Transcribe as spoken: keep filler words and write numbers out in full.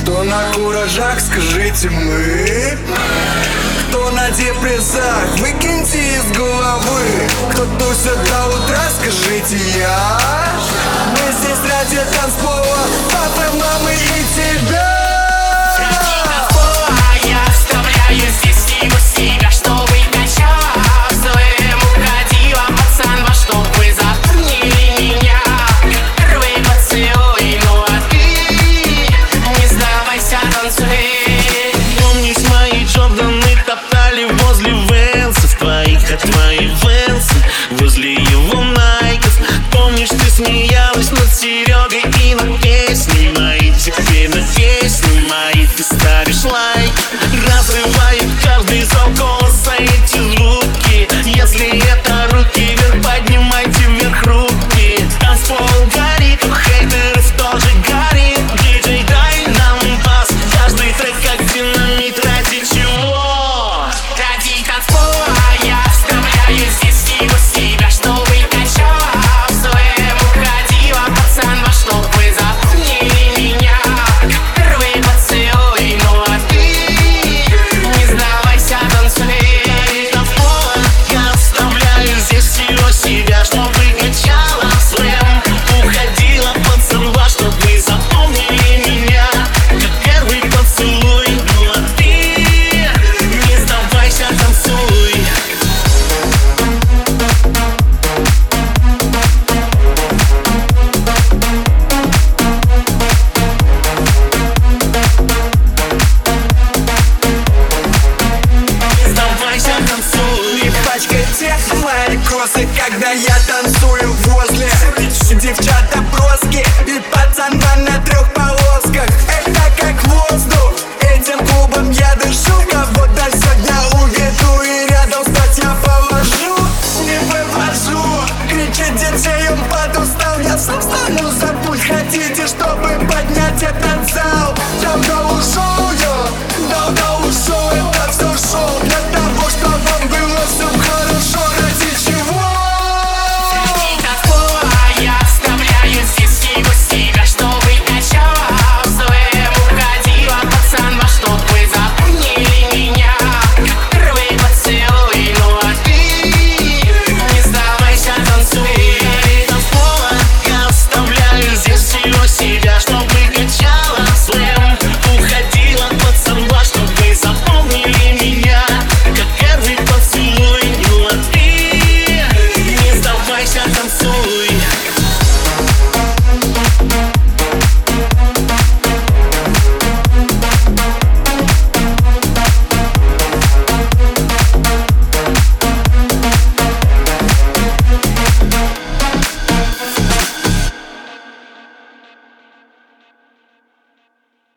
Кто на куражах, скажите мы. Кто на депрессах, выкиньте из головы. Кто тусит до утра, скажите я. Мы здесь ради танцпола, папы, мамы и тебя. Возле венсов твоих, от твоих венсов, возле его найков. Помнишь, ты смеялась над Серегой и над песни мои. Теперь на песни мои ты ставишь лайк. Разрывает каждый зал голоса эти звуки. Если это руки вверх, поднимайте вверх руки. Танцпол горит, у хейтеров тоже горит. Диджей, дай нам бас, каждый трек как динамит. Ради чего? Кроссы, когда я танцую возле девчата броски и пацана на трех полосках. Это как воздух, этим клубом я дышу. Кого-то сегодня уведу и рядом стать я положу. Не вывожу, кричит детей, он подустал. Я сам стану за пульт, хотите, чтобы поднять этот зал?